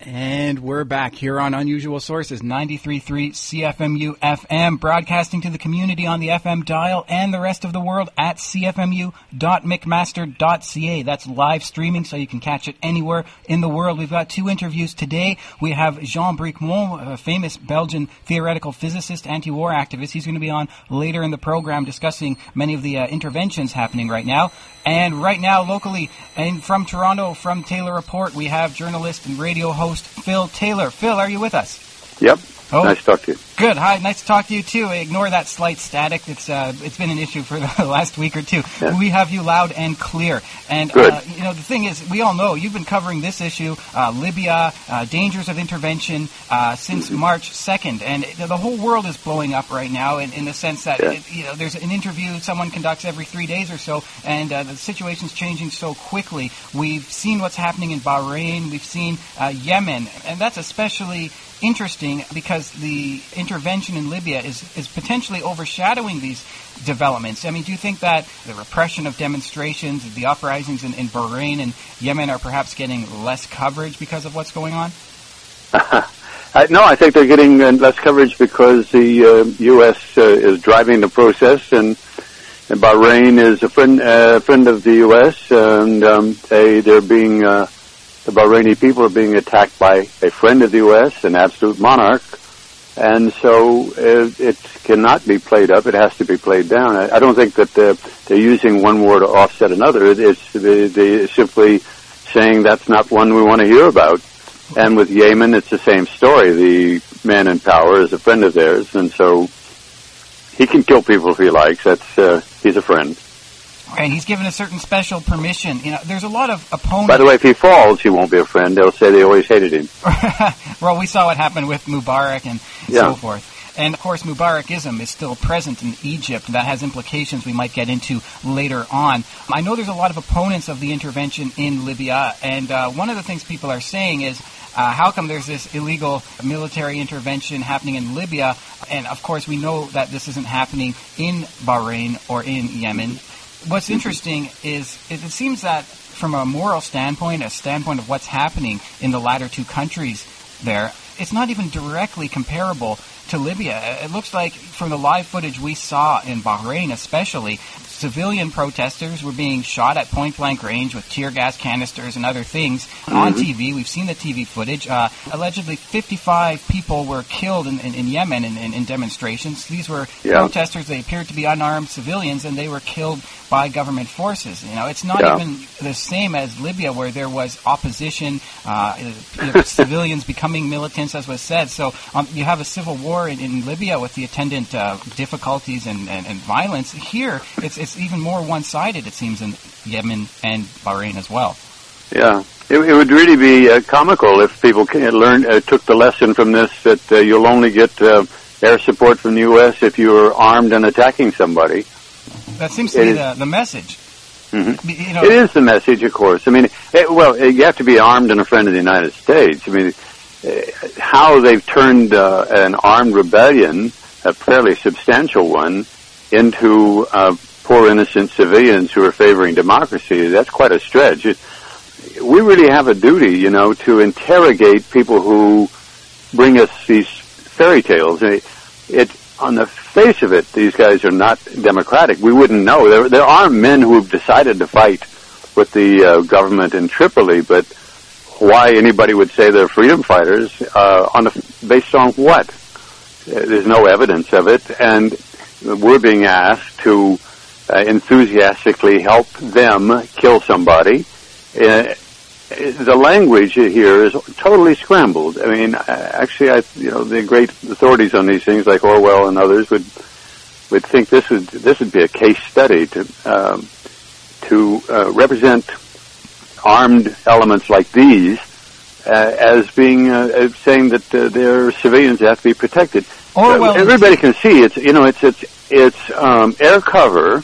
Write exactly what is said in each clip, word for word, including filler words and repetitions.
And we're back here on Unusual Sources, ninety-three point three C F M U F M, broadcasting to the community on the F M dial and the rest of the world at c f m u dot mcmaster dot c a. That's live streaming, so you can catch it anywhere in the world. We've got two interviews today. We have Jean Bricmont, a famous Belgian theoretical physicist, anti-war activist. He's going to be on later in the program discussing many of the uh, interventions happening right now. And right now, locally, and from Toronto, from Taylor Report, we have journalist and radio host Phil Taylor. Phil, are you with us? Yep. Oh, nice to talk to you. Good. Hi. Nice to talk to you, too. Ignore that slight static. It's uh, it's been an issue for the last week or two. Yeah. We have you loud and clear. And, uh, you know, the thing is, we all know you've been covering this issue, uh, Libya, uh, dangers of intervention, uh, since mm-hmm. March second. And the whole world is blowing up right now in, in the sense that, yeah. it, you know, there's an interview someone conducts every three days or so, and uh, the situation's changing so quickly. We've seen what's happening in Bahrain. We've seen uh, Yemen. And that's especially interesting because the intervention in Libya is, is potentially overshadowing these developments. I mean, do you think that the repression of demonstrations, the uprisings in, in Bahrain and Yemen are perhaps getting less coverage because of what's going on? I, no, I think they're getting uh, less coverage because the uh, U S uh, is driving the process, and, and Bahrain is a friend uh, friend of the U S, and um, they, they're being... Uh, The Bahraini people are being attacked by a friend of the U S, an absolute monarch, and so it, it cannot be played up. It has to be played down. I, I don't think that they're, they're using one war to offset another. It, it's they, they're simply saying that's not one we want to hear about. And with Yemen, it's the same story. The man in power is a friend of theirs, and so he can kill people if he likes. That's uh, he's a friend. And he's given a certain special permission. You know, there's a lot of opponents. By the way, if he falls, he won't be a friend. They'll say they always hated him. Well, we saw what happened with Mubarak and yeah. so forth. And, of course, Mubarakism is still present in Egypt. That has implications we might get into later on. I know there's a lot of opponents of the intervention in Libya, and uh, one of the things people are saying is, Uh, how come there's this illegal military intervention happening in Libya? And, of course, we know that this isn't happening in Bahrain or in Yemen. What's interesting is it seems that from a moral standpoint, a standpoint of what's happening in the latter two countries there, it's not even directly comparable to Libya. It looks like from the live footage we saw in Bahrain especially, civilian protesters were being shot at point-blank range with tear gas canisters and other things mm-hmm. on T V. We've seen the T V footage. Uh, allegedly, fifty-five people were killed in, in, in Yemen in, in, in demonstrations. These were yeah. protesters. They appeared to be unarmed civilians, and they were killed by government forces. You know, it's not yeah. even the same as Libya, where there was opposition, uh, you know, civilians becoming militants, as was said. So um, you have a civil war in, in Libya with the attendant uh, difficulties and, and, and violence. Here, it's it's even more one-sided, it seems, in Yemen and Bahrain as well. Yeah. It, it would really be uh, comical if people learned, uh, took the lesson from this that uh, you'll only get uh, air support from the U S if you are armed and attacking somebody. That seems to it be the, the message. Mm-hmm. You know, it is the message, of course. I mean, it, well, you have to be armed and a friend of the United States. I mean, how they've turned uh, an armed rebellion, a fairly substantial one, into uh, poor innocent civilians who are favoring democracy, that's quite a stretch. It, we really have a duty, you know, to interrogate people who bring us these fairy tales. It, it on the face of it, these guys are not democratic. We wouldn't know. There, there are men who have decided to fight with the uh, government in Tripoli, but why anybody would say they're freedom fighters, uh, on a, based on what? There's no evidence of it, and we're being asked to uh, enthusiastically help them kill somebody. Uh, the language here is totally scrambled. I mean, actually, I, you know, the great authorities on these things, like Orwell and others, would would think this would this would be a case study to um, to uh, represent armed elements like these uh, as being uh, as saying that uh, they're civilians that have to be protected. Orwell, uh, everybody can see it's you know it's it's it's um, air cover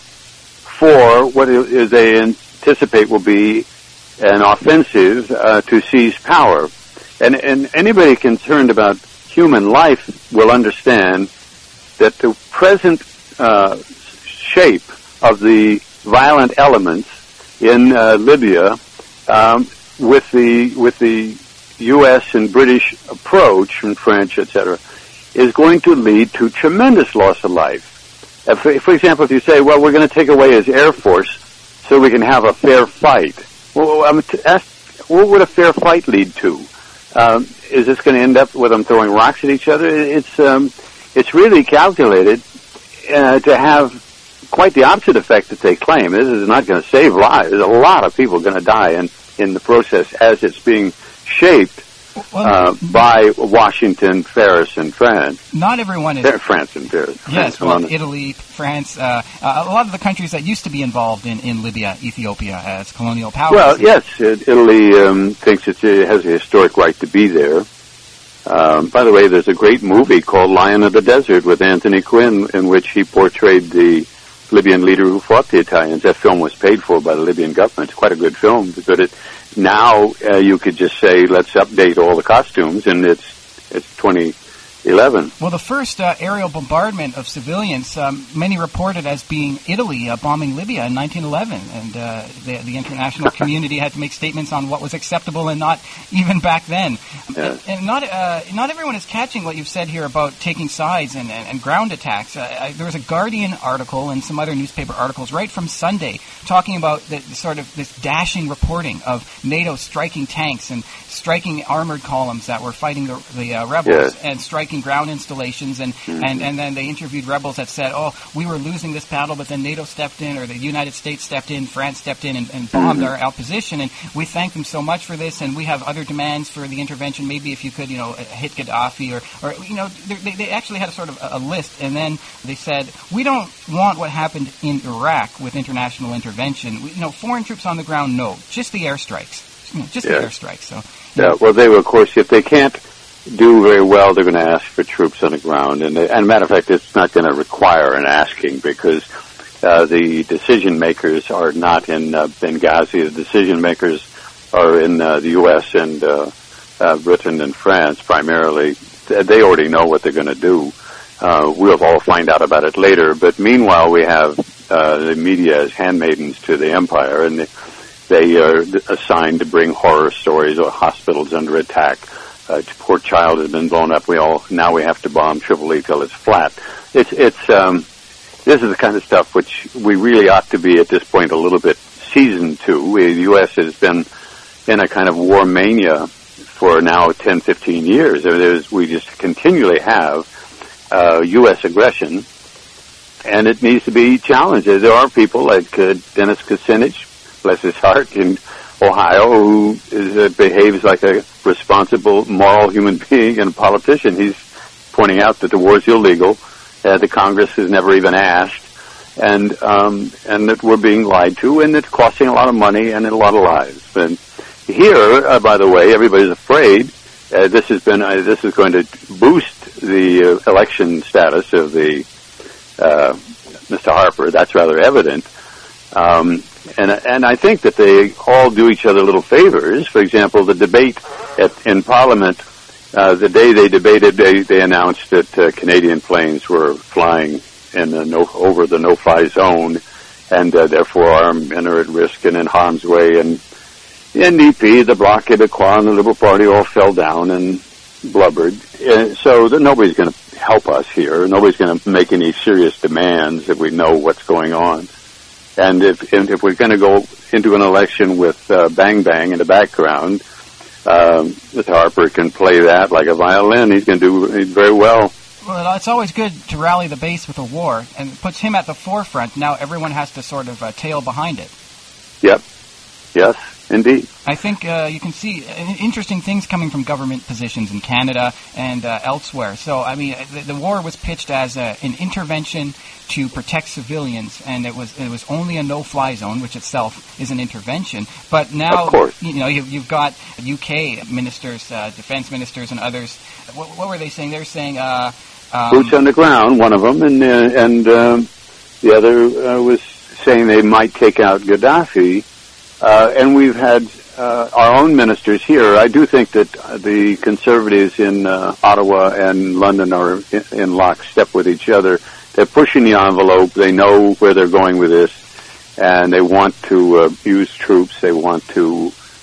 for what is they anticipate will be an offensive uh, to seize power, and and anybody concerned about human life will understand that the present uh, shape of the violent elements in uh, Libya, um, with the with the U S and British approach, and French, et cetera, is going to lead to tremendous loss of life. If, for example, if you say, well, we're going to take away his Air Force so we can have a fair fight, well, I'm to ask, what would a fair fight lead to? Um, is this going to end up with them throwing rocks at each other? It's um, it's really calculated uh, to have quite the opposite effect that they claim. This is not going to save lives. There's a lot of people going to die in, in the process as it's being shaped uh, by Washington, Paris, and France. Not everyone is... France and Paris. Yes, well, Italy, France, uh, uh, a lot of the countries that used to be involved in, in Libya, Ethiopia, as colonial powers. Well, yes, Italy um, thinks it has a historic right to be there. Um, by the way, there's a great movie called Lion of the Desert with Anthony Quinn in which he portrayed the Libyan leader who fought the Italians. That film was paid for by the Libyan government. It's quite a good film. But it, now uh, you could just say, let's update all the costumes, and it's it's twenty eleven. Well, the first uh, aerial bombardment of civilians, um, many reported as being Italy uh, bombing Libya in nineteen eleven, and uh, the, the international community had to make statements on what was acceptable and not even back then. Yes. And, and not uh, not everyone is catching what you've said here about taking sides and, and, and ground attacks. Uh, I, there was a Guardian article and some other newspaper articles right from Sunday talking about the, the sort of this dashing reporting of NATO striking tanks and striking armored columns that were fighting the, the uh, rebels yes. and striking ground installations, and, mm-hmm. and, and then they interviewed rebels that said, oh, we were losing this battle, but then NATO stepped in, or the United States stepped in, France stepped in, and, and bombed mm-hmm. our opposition, and we thank them so much for this, and we have other demands for the intervention. Maybe if you could, you know, hit Gaddafi, or, or you know, they, they actually had a sort of a, a list, and then they said, we don't want what happened in Iraq with international intervention. We, you know, foreign troops on the ground, no, just the airstrikes, you know, just yeah. the airstrikes. So, yeah, know. well, they will, of course, if they can't do very well, they're going to ask for troops on the ground. And, they, and matter of fact, it's not going to require an asking because uh, the decision makers are not in uh, Benghazi. The decision makers are in uh, the U S and uh, uh, Britain and France primarily. They already know what they're going to do. Uh, we'll all find out about it later. But meanwhile, we have uh, the media as handmaidens to the empire, and they, they are assigned to bring horror stories or hospitals under attack. A poor child has been blown up. We all now we have to bomb Tripoli till it's flat. It's it's um, this is the kind of stuff which we really ought to be at this point a little bit seasoned to. We, the U S has been in a kind of war mania for now ten, fifteen years. There's, we just continually have uh, U S aggression, and it needs to be challenged. There are people like uh, Dennis Kucinich, bless his heart, in Ohio, who is, uh, behaves like a responsible, moral human being and a politician. He's pointing out that the war is illegal, uh, the Congress has never even asked, and um, and that we're being lied to, and it's costing a lot of money and a lot of lives. And here, uh, by the way, everybody's afraid. Uh, this has been uh, this is going to boost the uh, election status of the uh, Mister Harper. That's rather evident. Um, And, and I think that they all do each other little favors. For example, the debate at, in Parliament, uh, the day they debated, they, they announced that uh, Canadian planes were flying in the no, over the no-fly zone, and uh, therefore armed men are at risk and in harm's way. And the N D P, the Bloc Québécois, and the Liberal Party all fell down and blubbered. Uh, so that nobody's going to help us here. Nobody's going to make any serious demands if we know what's going on. And if, and if we're going to go into an election with uh, Bang Bang in the background, um, Mister Harper can play that like a violin. He's going to do very well. Well, it's always good to rally the base with a war, and it puts him at the forefront. Now everyone has to sort of uh, tail behind it. Yep. Yes, indeed. I think uh, you can see interesting things coming from government positions in Canada and uh, elsewhere. So, I mean, the, the war was pitched as a, an intervention to protect civilians, and it was it was only a no-fly zone, which itself is an intervention. But now, of course. you know, you've, you've got U K ministers, uh, defense ministers, and others. What, what were they saying? They were saying uh, um, boots on the ground, one of them, and uh, and um, the other uh, was saying they might take out Gaddafi. Uh, and we've had uh, our own ministers here. I do think that the conservatives in uh, Ottawa and London are in, in lockstep with each other. They're pushing the envelope. They know where they're going with this, and they want to uh, use troops. They want to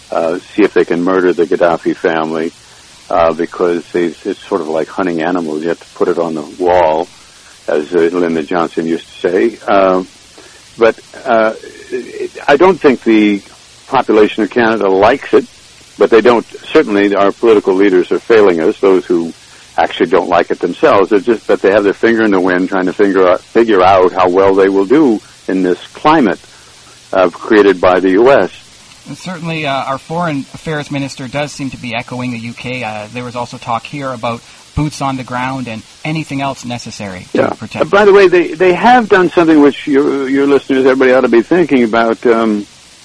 uh, see if they can murder the Gaddafi family, uh, because they, it's sort of like hunting animals. You have to put it on the wall, as uh, Lyndon Johnson used to say. Uh, but uh, I don't think the population of Canada likes it, but they don't, certainly our political leaders are failing us, those who actually don't like it themselves. It's just that they have their finger in the wind trying to figure out, figure out how well they will do in this climate uh, created by the U S. And certainly uh, our foreign affairs minister does seem to be echoing the U K. Uh, there was also talk here about boots on the ground and anything else necessary to yeah. protect. Uh, by the way, they, they have done something which your, your listeners, everybody ought to be thinking about. Um,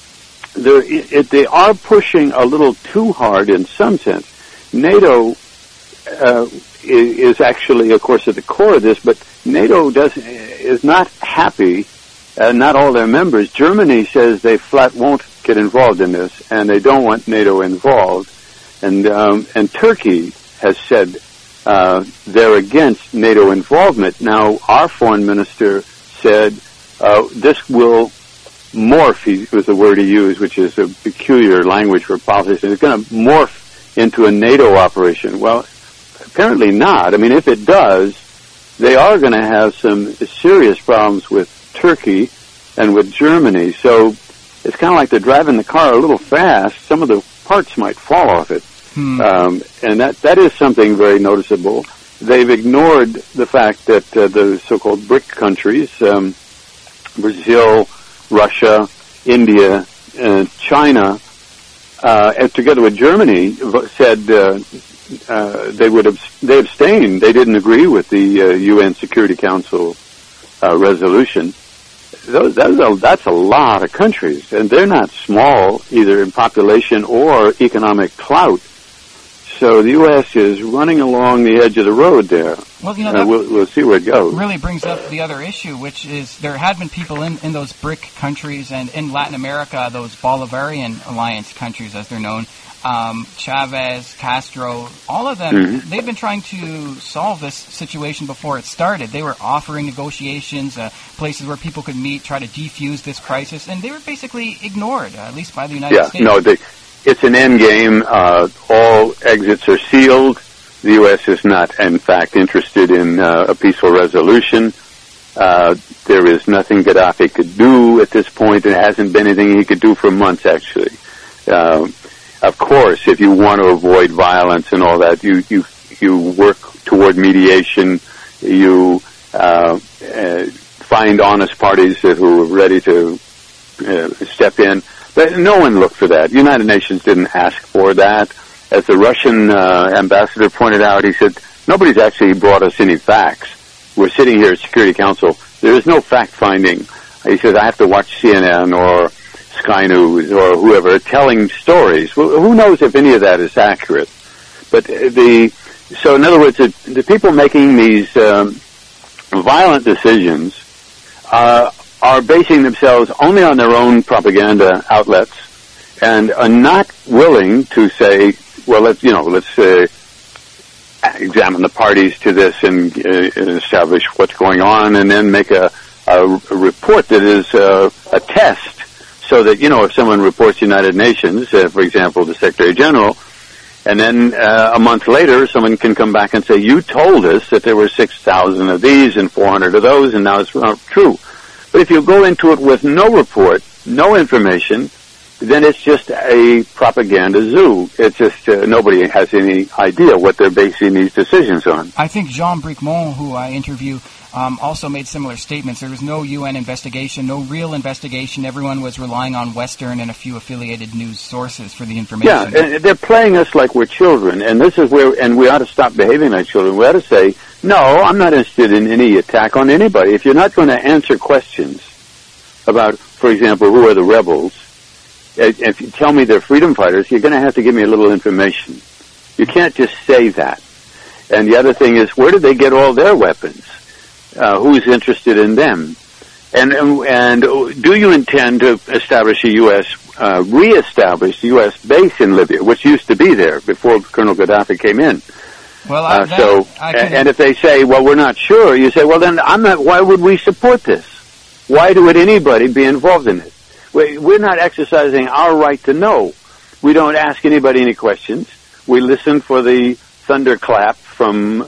it, they are pushing a little too hard in some sense. NATO uh, is actually, of course, at the core of this, but NATO does is not happy, uh, not all their members. Germany says they flat won't get involved in this, and they don't want NATO involved. And um, and Turkey has said uh, they're against NATO involvement. Now, our foreign minister said uh, this will morph, he, was the word he used, which is a peculiar language for politicians. It's going to morph into a NATO operation. Well, apparently not. I mean, if it does, they are going to have some serious problems with Turkey and with Germany. So it's kind of like they're driving the car a little fast. Some of the parts might fall off it. Hmm. Um, and that, that is something very noticeable. They've ignored the fact that uh, the so-called BRIC countries, um, Brazil, Russia, India, uh, China, uh, and together with Germany, said uh, uh, they would have they abstained. They didn't agree with the uh, U N Security Council uh, resolution. Those, that's, a, that's a lot of countries, and they're not small either in population or economic clout. So the U S is running along the edge of the road there. Well, you know, uh, we'll, we'll see where it goes. Really brings up the other issue, which is there had been people in, in those BRIC countries and in Latin America, those Bolivarian alliance countries, as they're known, um, Chavez, Castro, all of them, mm-hmm. they've been trying to solve this situation before it started. They were offering negotiations, uh, places where people could meet, try to defuse this crisis, and they were basically ignored, uh, at least by the United yeah, States. No, they, it's an end game. Uh, all exits are sealed. The U S is not, in fact, interested in uh, a peaceful resolution. Uh, there is nothing Gaddafi could do at this point. It hasn't been anything he could do for months, actually. Uh, of course, if you want to avoid violence and all that, you you you work toward mediation. You uh, uh, find honest parties who are ready to uh, step in. But no one looked for that. United Nations didn't ask for that. As the Russian uh, ambassador pointed out, he said, nobody's actually brought us any facts. We're sitting here at Security Council. There is no fact-finding. He says, I have to watch C N N or Sky News or whoever telling stories. Well, who knows if any of that is accurate? But the, so in other words, the, the people making these um, violent decisions uh, are basing themselves only on their own propaganda outlets and are not willing to say, well, let's, you know, let's uh, examine the parties to this and, uh, and establish what's going on and then make a, a, a report that is uh, a test so that, you know, if someone reports the United Nations, uh, for example, the Secretary General, and then uh, a month later someone can come back and say, you told us that there were six thousand of these and four hundred of those and now it's not true. But if you go into it with no report, no information, then it's just a propaganda zoo. It's just uh, nobody has any idea what they're basing these decisions on. I think Jean Bricmont, who I interview, um, also made similar statements. There was no U N investigation, no real investigation. Everyone was relying on Western and a few affiliated news sources for the information. Yeah, and they're playing us like we're children, and this is where, and we ought to stop behaving like children. We ought to say, no, I'm not interested in any attack on anybody. If you're not going to answer questions about, for example, who are the rebels, if you tell me they're freedom fighters, you're going to have to give me a little information. You can't just say that. And the other thing is, where did they get all their weapons? Uh, who's interested in them? And, and and do you intend to establish a U S, uh, re-establish a U S base in Libya, which used to be there before Colonel Gaddafi came in? Well, I, uh, that, so, I can... and if they say, well, we're not sure, you say, well, then I'm not. Why would we support this? Why would anybody be involved in it? We're not exercising our right to know. We don't ask anybody any questions. We listen for the thunderclap from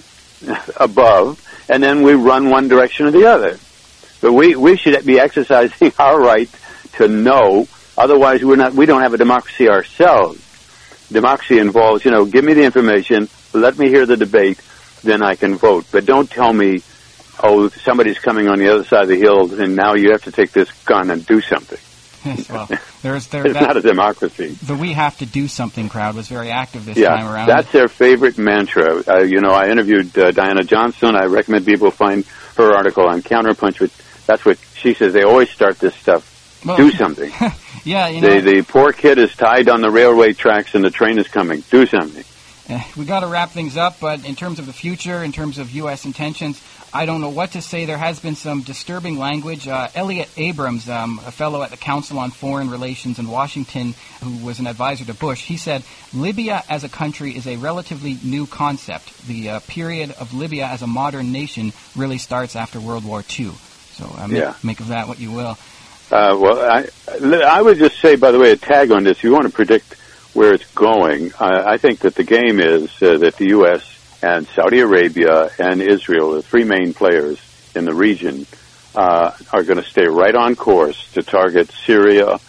above, and then we run one direction or the other. But we, we should be exercising our right to know. Otherwise, we're not. We don't have a democracy ourselves. Democracy involves, you know, give me the information, let me hear the debate, then I can vote. But don't tell me, oh, somebody's coming on the other side of the hill, and now you have to take this gun and do something. Yes, well, there's there. It's that, not a democracy. The "we have to do something" crowd was very active this yeah, time around. That's their favorite mantra. Uh, you know, I interviewed uh, Diana Johnstone. I recommend people find her article on Counterpunch. Which that's what she says. They always start this stuff. Well, do something. yeah, you know. The, the poor kid is tied on the railway tracks and the train is coming. Do something. Uh, we got to wrap things up, but in terms of the future, in terms of U S intentions, I don't know what to say. There has been some disturbing language. Uh, Elliot Abrams, um, a fellow at the Council on Foreign Relations in Washington, who was an advisor to Bush, he said, Libya as a country is a relatively new concept. The uh, period of Libya as a modern nation really starts after World War Two. So uh, make, yeah. make of that what you will. Uh, well, I, I would just say, by the way, a tag on this, if you want to predict where it's going, uh, I think that the game is uh, that the U S and Saudi Arabia and Israel, the three main players in the region, uh, are going to stay right on course to target Syria,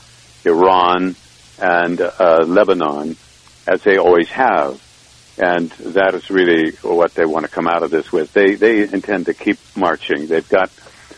Iran, and uh, Lebanon, as they always have. And that is really what they want to come out of this with. They they intend to keep marching. They've got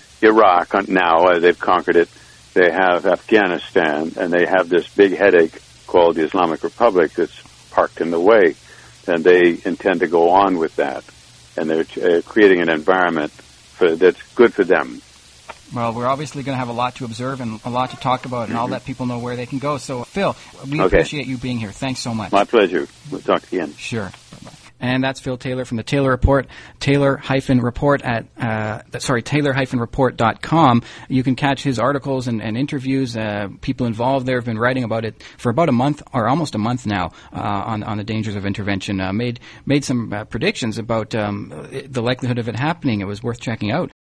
Iraq now. Uh, they've conquered it. They have Afghanistan, and they have this big headache called the Islamic Republic that's parked in the way. And they intend to go on with that. And they're uh, creating an environment for, that's good for them. Well, we're obviously going to have a lot to observe and a lot to talk about, and mm-hmm. I'll let people know where they can go. So, Phil, we okay. appreciate you being here. Thanks so much. My pleasure. We'll talk again. Sure. Bye-bye. And that's Phil Taylor from the Taylor Report, Taylor-Report at, uh, sorry, Taylor-Report dot com. You can catch his articles and, and interviews. Uh, people involved there have been writing about it for about a month, or almost a month now, uh, on, on the dangers of intervention. Uh, made, made some uh, predictions about um, the likelihood of it happening. It was worth checking out.